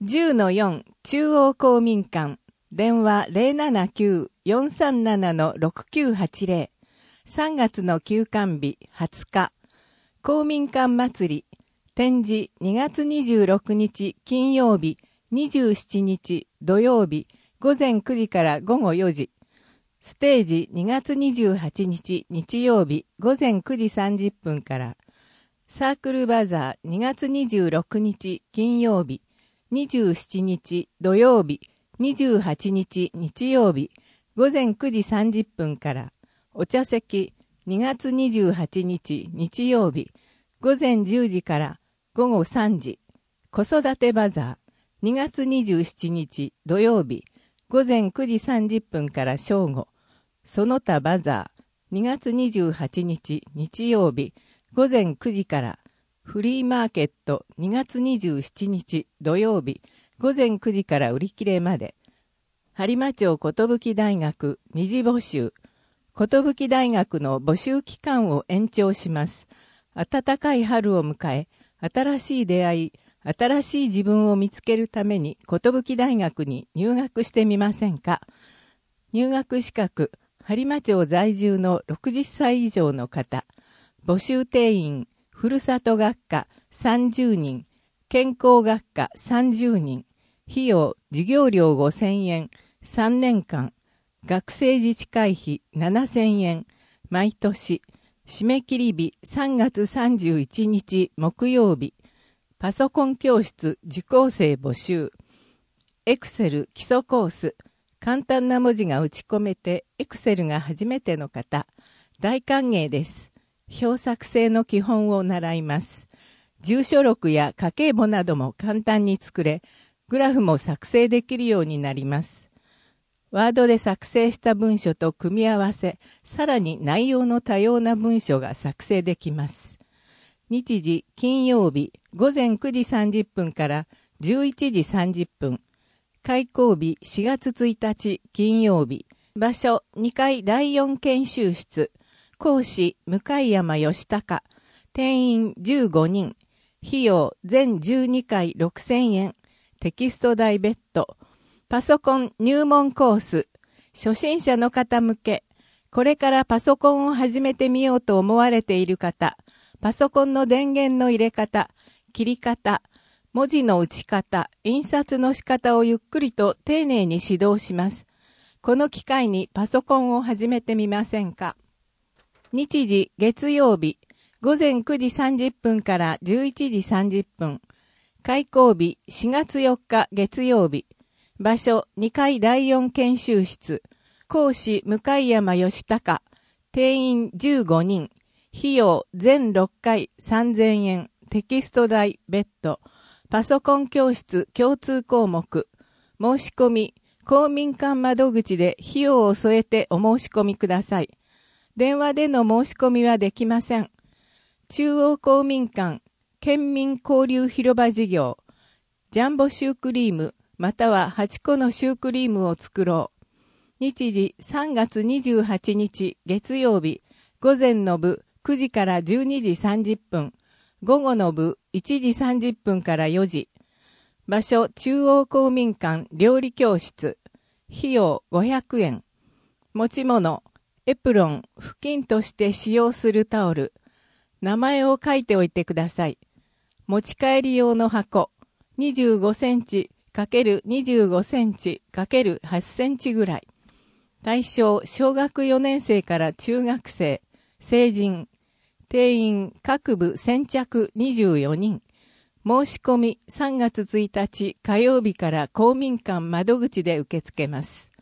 10-4 中央公民館電話 079-437-6980 3月の休館日20日公民館祭り展示2月26日金曜日27日土曜日午前9時から午後4時ステージ2月28日日曜日午前9時30分からサークルバザー2月26日金曜日27日土曜日28日日曜日午前9時30分からお茶席2月28日日曜日午前10時から午後3時子育てバザー2月27日土曜日午前9時30分から正午その他バザー2月28日日曜日午前9時からフリーマーケット2月27日土曜日午前9時から売り切れまで播磨町寿大学二次募集寿大学の募集期間を延長します。暖かい春を迎え新しい出会い新しい自分を見つけるために寿大学に入学してみませんか。入学資格播磨町在住の60歳以上の方募集定員ふるさと学科30人、健康学科30人、費用、授業料5000円、3年間、学生自治会費7000円、毎年、締め切り日3月31日木曜日、パソコン教室受講生募集、エクセル基礎コース、簡単な文字が打ち込めてエクセルが初めての方、大歓迎です。表作成の基本を習います。住所録や家計簿なども簡単に作れ、グラフも作成できるようになります。ワードで作成した文書と組み合わせ、さらに内容の多様な文書が作成できます。日時金曜日午前9時30分から11時30分。開講日4月1日金曜日。場所2階第4研修室。講師向山義孝。定員15人。費用全12回6000円。テキスト代別途。パソコン入門コース。初心者の方向け。これからパソコンを始めてみようと思われている方。パソコンの電源の入れ方、切り方、文字の打ち方、印刷の仕方をゆっくりと丁寧に指導します。この機会にパソコンを始めてみませんか。日時月曜日午前9時30分から11時30分。開講日4月4日月曜日。場所2階第4研修室。講師向山義孝。定員15人。費用全6回3000円。テキスト代別途。パソコン教室共通項目。申し込み。公民館窓口で費用を添えてお申し込みください。電話での申し込みはできません。中央公民館、県民交流広場事業、ジャンボシュークリーム、または8個のシュークリームを作ろう。日時3月28日月曜日、午前の部9時から12時30分、午後の部1時30分から4時。場所中央公民館料理教室、費用500円。持ち物、エプロン、布巾として使用するタオル。名前を書いておいてください。持ち帰り用の箱。25センチ ×25 センチ ×8 センチぐらい。対象、小学4年生から中学生。成人。定員、各部先着24人。申し込み3月1日火曜日から公民館窓口で受け付けます。